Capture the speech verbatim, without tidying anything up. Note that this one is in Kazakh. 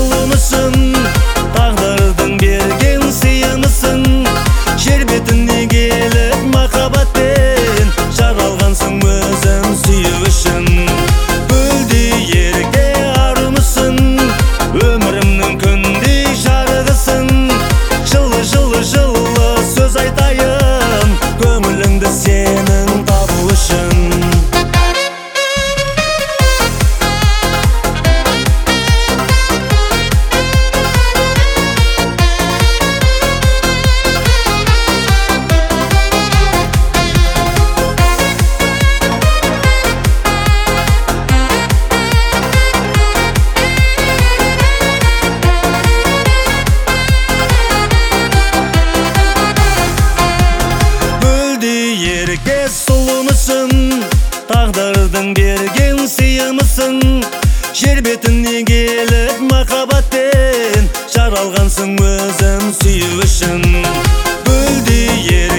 сұлумысың, тағдырдың берген сыйымысың. Жер бетіне келіп махаббатпен жаралғансың өзім сүю үшін. Гүлдей ерке арумысың, өмірімнің күндей жарығысың. Жылы жылы жылы сөз айтайын, көңіліңді сенің табу үшін. Ерке сұлумысың, тағдырдың берген сыйымысың. Жер бетіне келіп махаббатпен жаралғансың өзім сүю үшін. Гүлдей